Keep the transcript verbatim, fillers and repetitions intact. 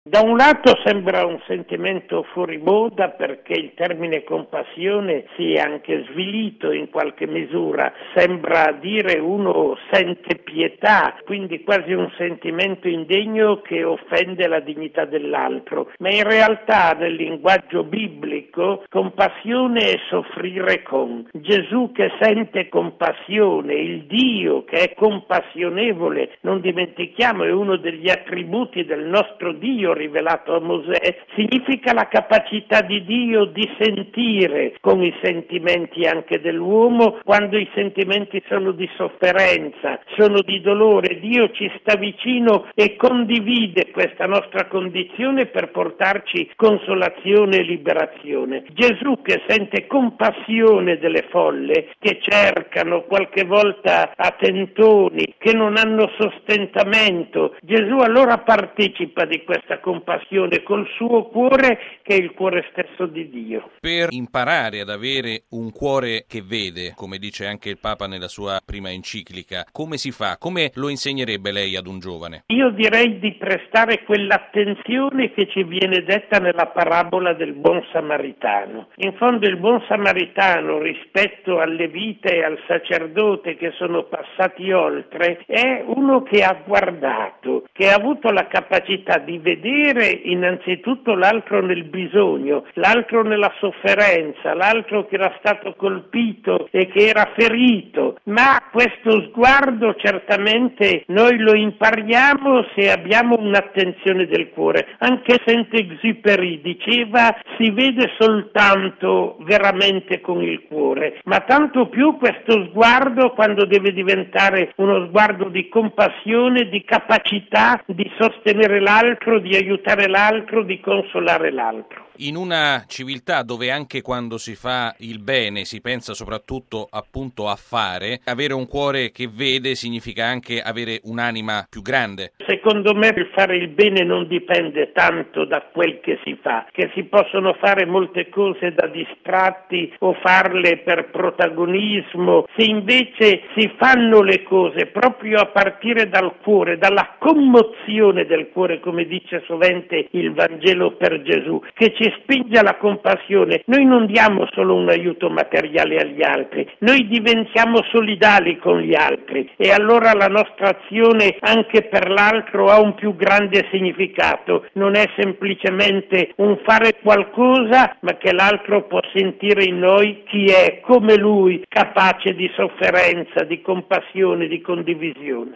Da un lato sembra un sentimento fuori moda perché il termine compassione si è anche svilito in qualche misura, sembra dire uno sente pietà, quindi quasi un sentimento indegno che offende la dignità dell'altro, ma in realtà nel linguaggio biblico compassione è soffrire con. Gesù che sente compassione, il Dio che è compassionevole, non dimentichiamo, è uno degli attributi del nostro Dio rivelato a Mosè, significa la capacità di Dio di sentire con i sentimenti anche dell'uomo quando i sentimenti sono di sofferenza, sono di dolore. Dio ci sta vicino e condivide questa nostra condizione per portarci consolazione e liberazione. Gesù che sente compassione delle folle che cercano qualche volta a tentoni, che non hanno sostentamento, Gesù allora partecipa di questa compassione col suo cuore che è il cuore stesso di Dio. Per imparare ad avere un cuore che vede, come dice anche il Papa nella sua prima enciclica, come si fa? Come lo insegnerebbe lei ad un giovane? Io direi di prestare quell'attenzione che ci viene detta nella parabola del buon samaritano. In fondo il buon samaritano rispetto alle vite e al sacerdote che sono passati oltre è uno che ha guardato, che ha avuto la capacità di vedere innanzitutto l'altro nel bisogno, l'altro nella sofferenza, l'altro che era stato colpito e che era ferito, ma questo sguardo certamente noi lo impariamo se abbiamo un'attenzione del cuore. Anche Saint-Exupéry diceva si vede soltanto veramente con il cuore, ma tanto più questo sguardo quando deve diventare uno sguardo di compassione, di capacità di sostenere l'altro, di aiutare l'altro, di consolare l'altro. In una civiltà dove anche quando si fa il bene si pensa soprattutto appunto a fare, avere un cuore che vede significa anche avere un'anima più grande. Secondo me il fare il bene non dipende tanto da quel che si fa, che si possono fare molte cose da distratti o farle per protagonismo, se invece si fanno le cose proprio a partire dal cuore, dalla commozione del cuore, come dice sovente il Vangelo per Gesù, che ci spinge alla compassione. Noi non diamo solo un aiuto materiale agli altri, noi diventiamo solidali con gli altri e allora la nostra azione anche per l'altro ha un più grande significato, non è semplicemente un fare qualcosa, ma che l'altro può sentire in noi chi è come lui, capace di sofferenza, di compassione, di condivisione.